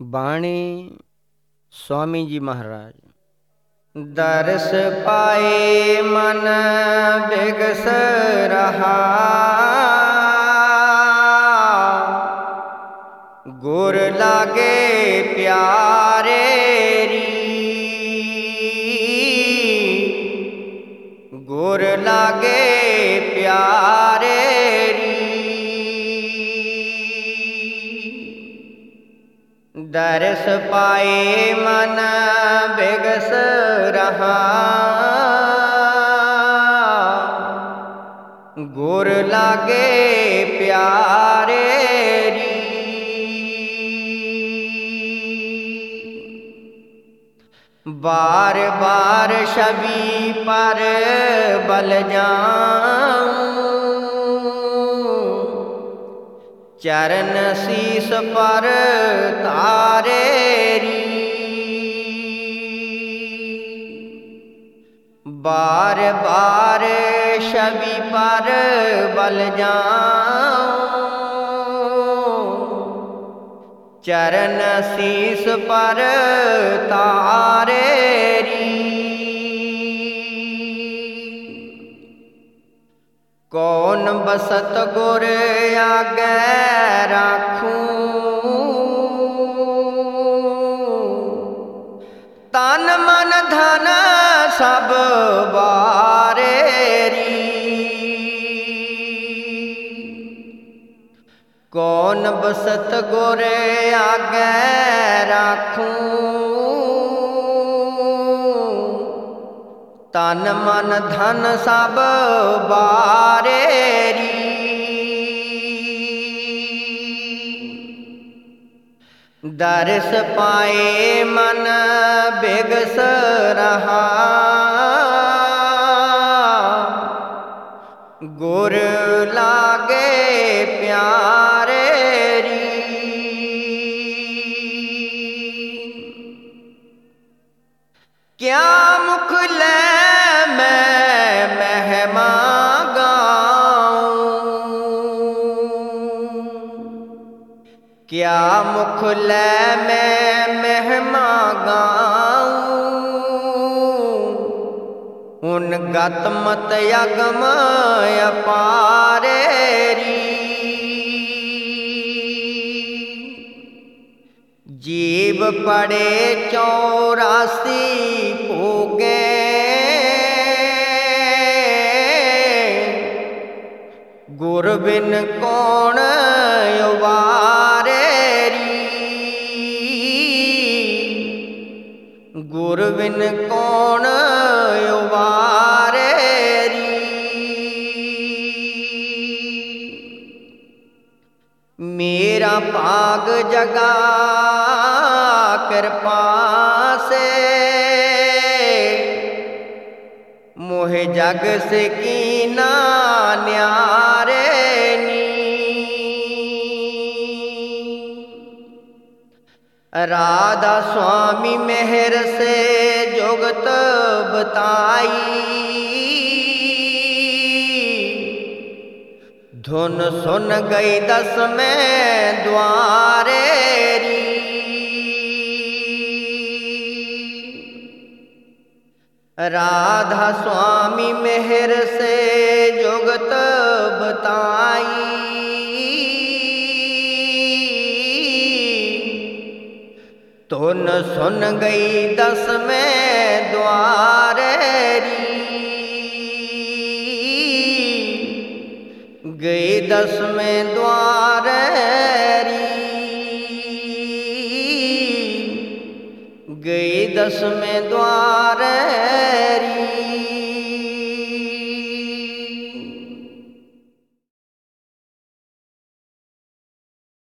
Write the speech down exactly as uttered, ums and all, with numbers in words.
ਬਾਣੀ स्वामी जी महाराज। दर्श पाए मन बिगस रहा, गुर लागे प्यारे री, गुर लागे प्यारे री। दर्श पाए मन बिगस रहा, गुर लागे प्यारे री। बार बार छवि पर बल जाऊं, चरण शीस पर तारे री। बार बार छवि पर बल जाऊं, चरण शीस पर तारे री। कौन बसत गुर आगे राखूं, तन मन धन सब बारे री। कौन बसत गुर आगे राखूं, तन मन धन सब बारे री। दर्श पाए मन बिगस रहा, गुर लागे प्यारे री। क्या मुख ले मैं महिमा गाऊं, क्या मुख ले मैं महिमा गाऊं। उन गत मत अगम अपारे री। जीव पड़े चौरासी भोगे, गुर बिन कौन उबारे री। गुर बिन कौन उबारे री। मेरा भाग जगा कृपा से, मोहे जग से कीना न्यारे नी। राधा स्वामी मेहर से जुगत बताई, धुन सुन गई दस में द्वारे री। राधा स्वामी मेहर से जुगत बताई, धुन सुन गई दस में द्वारे री। गई दस में द्वारे री, गई दस में द्वारे